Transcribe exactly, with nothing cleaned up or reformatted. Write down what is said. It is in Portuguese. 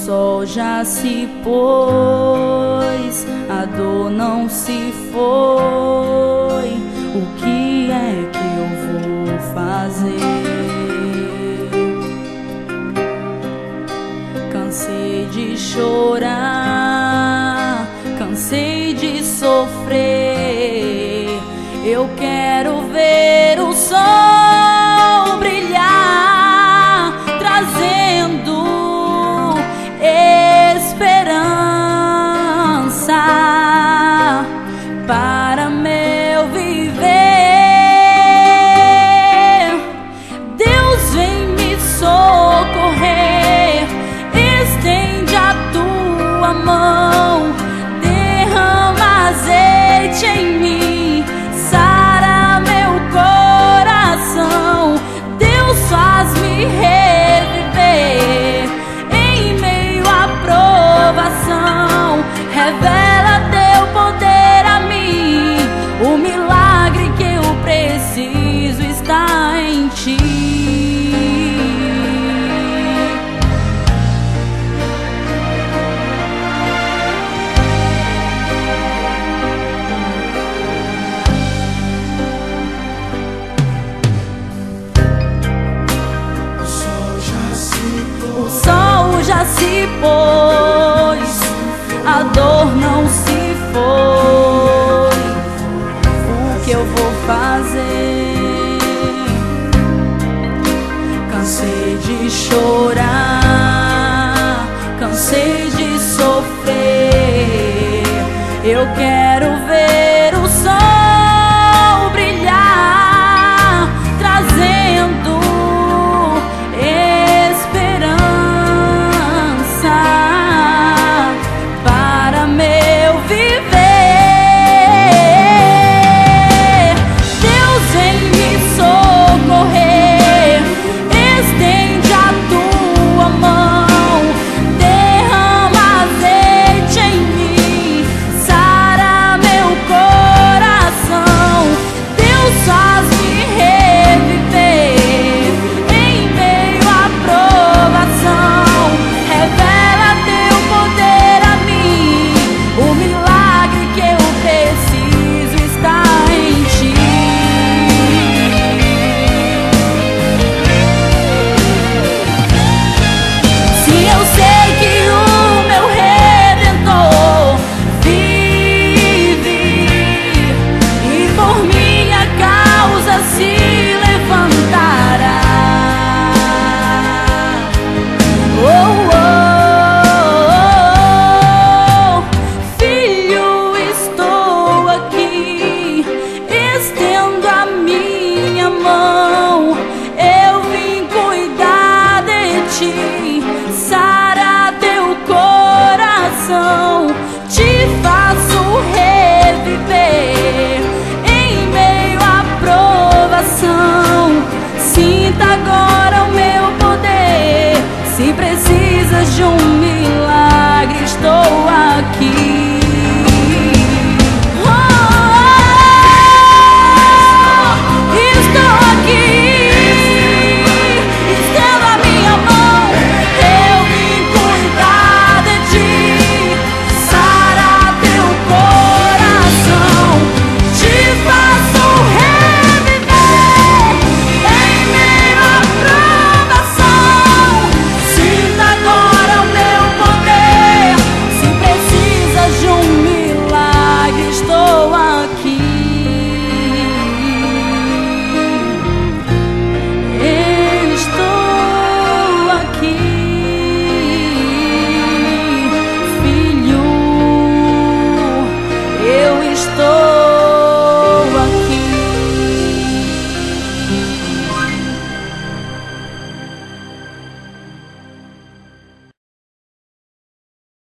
sol já se pôs, a dor não se foi. O que é que eu vou fazer? Cansei de chorar, cansei de sofrer. Eu quero ver o sol brilhar, trazendo esperança para meu viver. Deus, vem me socorrer, estende a tua mão, derrama azeite em mim, sara meu coração. Deus, faz-me reviver em meio à provação. Revela teu poder a mim, o milagre que eu preciso está em ti. O sol já se pôs, a dor não